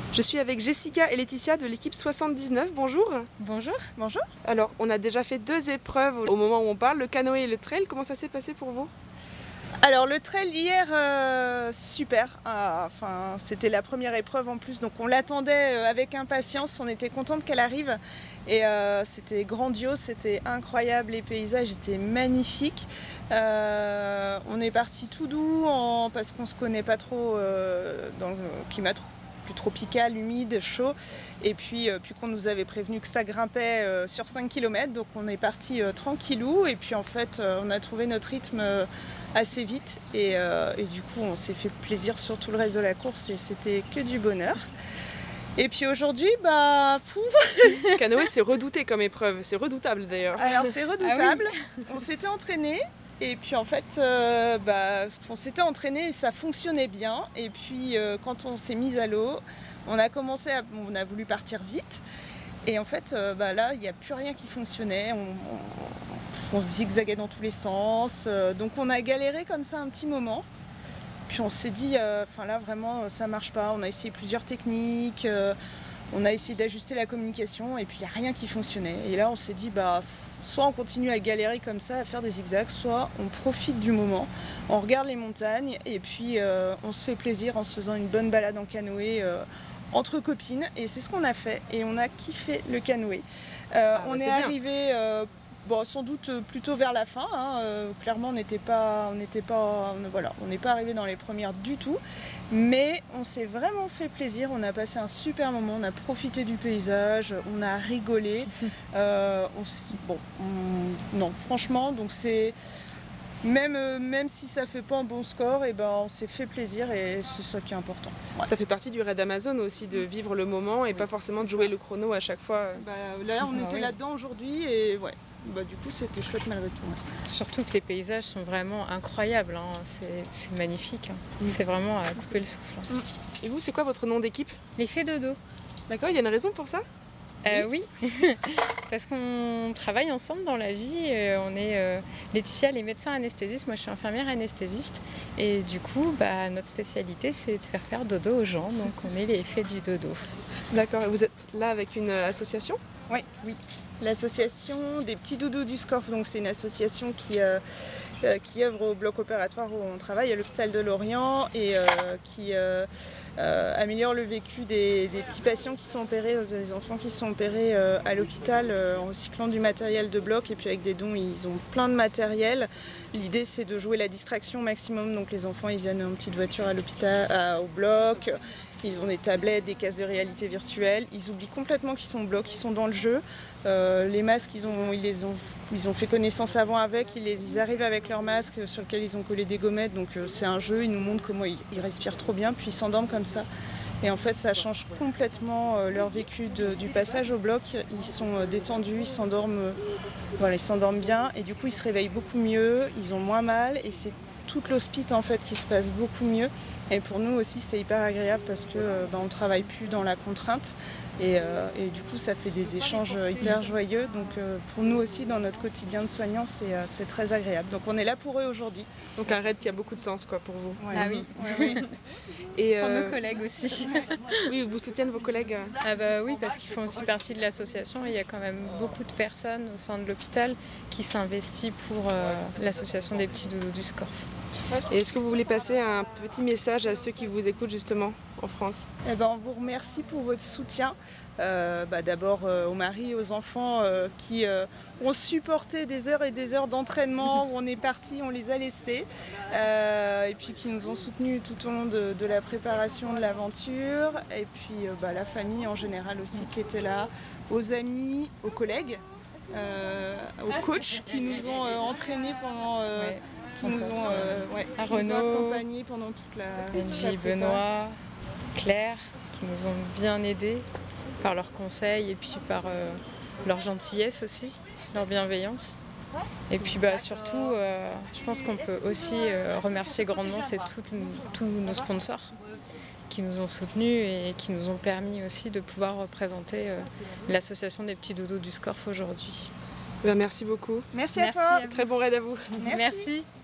Je suis avec Jessica et Laetitia de l'équipe 79. Bonjour. Bonjour. Bonjour. Alors, on a déjà fait 2 épreuves au moment où on parle, le canoë et le trail. Comment ça s'est passé pour vous ? Alors le trail hier, super. C'était la première épreuve en plus, donc on l'attendait avec impatience. On était contente qu'elle arrive et c'était grandiose, c'était incroyable. Les paysages étaient magnifiques. On est parti tout doux parce qu'on se connaît pas trop dans le climat plus tropical, humide, chaud. Et puis qu'on nous avait prévenu que ça grimpait sur 5 km, donc on est parti tranquillou. Et puis en fait, on a trouvé notre rythme assez vite. Et du coup, on s'est fait plaisir sur tout le reste de la course et c'était que du bonheur. Et puis aujourd'hui, Le canoë, c'est redouté comme épreuve, c'est redoutable d'ailleurs. Alors c'est redoutable, Ah oui. On s'était entraîné. Et puis en fait, on s'était entraîné et ça fonctionnait bien. Et puis quand on s'est mis à l'eau, on a voulu partir vite. Et en fait, là, il n'y a plus rien qui fonctionnait. On zigzaguait dans tous les sens. Donc on a galéré comme ça un petit moment. Puis on s'est dit, là vraiment, ça marche pas. On a essayé plusieurs techniques. On a essayé d'ajuster la communication et puis il n'y a rien qui fonctionnait. Et là, on s'est dit, soit on continue à galérer comme ça, à faire des zigzags, soit on profite du moment, on regarde les montagnes et puis on se fait plaisir en se faisant une bonne balade en canoë entre copines. Et c'est ce qu'on a fait et on a kiffé le canoë. On est arrivé... sans doute plutôt vers la fin. Clairement, on n'est pas arrivé dans les premières du tout. Mais on s'est vraiment fait plaisir. On a passé un super moment. On a profité du paysage. On a rigolé. Franchement, donc c'est même si ça fait pas un bon score, on s'est fait plaisir et c'est ça qui est important. Ouais. Ça fait partie du raid Amazon aussi de vivre le moment et pas forcément de jouer le chrono à chaque fois. Là, on était là-dedans aujourd'hui et ouais. Du coup, c'était chouette malgré tout. Ouais. Surtout que les paysages sont vraiment incroyables, c'est magnifique. C'est vraiment à couper le souffle. Et vous, c'est quoi votre nom d'équipe ? Les Fées Dodo. D'accord, il y a une raison pour ça ? Oui, parce qu'on travaille ensemble dans la vie. On est Laetitia, les médecins anesthésistes, moi je suis infirmière anesthésiste. Et du coup, notre spécialité, c'est de faire dodo aux gens. Donc on est les Fées du dodo. D'accord, et vous êtes là avec une association ? Oui. L'association des petits doudous du SCORF, donc c'est une association qui œuvre au bloc opératoire où on travaille à l'hôpital de Lorient et qui améliore le vécu des petits patients qui sont opérés, des enfants qui sont opérés à l'hôpital en recyclant du matériel de bloc et puis avec des dons, ils ont plein de matériel. L'idée c'est de jouer la distraction au maximum, donc les enfants ils viennent en petite voiture à l'hôpital, au bloc. Ils ont des tablettes, des casques de réalité virtuelle. Ils oublient complètement qu'ils sont au bloc, ils sont dans le jeu. Les masques, ils ont fait connaissance avant avec. Ils arrivent avec leurs masques sur lesquels ils ont collé des gommettes. Donc c'est un jeu, ils nous montrent comment ils respirent trop bien, puis ils s'endorment comme ça. Et en fait, ça change complètement leur vécu du passage au bloc. Ils sont détendus, ils s'endorment bien. Et du coup, ils se réveillent beaucoup mieux, ils ont moins mal. Et c'est tout l'hospice en fait qui se passe beaucoup mieux. Et pour nous aussi c'est hyper agréable parce que on ne travaille plus dans la contrainte et du coup ça fait des échanges hyper joyeux. Donc pour nous aussi dans notre quotidien de soignants c'est très agréable. Donc on est là pour eux aujourd'hui. Donc un raid qui a beaucoup de sens pour vous. Ouais. Ah oui. Ouais. Et pour nos collègues aussi. Oui, vous soutiennent vos collègues. Oui, parce qu'ils font aussi partie de l'association et il y a quand même beaucoup de personnes au sein de l'hôpital qui s'investissent pour l'association des petits doudous du SCORF. Et est-ce que vous voulez passer un petit message à ceux qui vous écoutent justement en France ? On vous remercie pour votre soutien. D'abord aux maris, aux enfants qui ont supporté des heures et des heures d'entraînement où on est parti, on les a laissés et puis qui nous ont soutenus tout au long de la préparation de l'aventure et puis la famille en général aussi qui était là, aux amis, aux collègues, aux coachs qui nous ont entraînés pendant... qui nous ont accompagnés pendant toute la Benji, prépa. Benoît, Claire, qui nous ont bien aidés par leurs conseils et puis par leur gentillesse aussi, leur bienveillance. Et puis surtout, je pense qu'on peut aussi remercier grandement tous nos sponsors qui nous ont soutenus et qui nous ont permis aussi de pouvoir représenter l'association des petits doudous du SCORF aujourd'hui. Merci beaucoup. Merci à toi. Très bon raid à vous. Merci.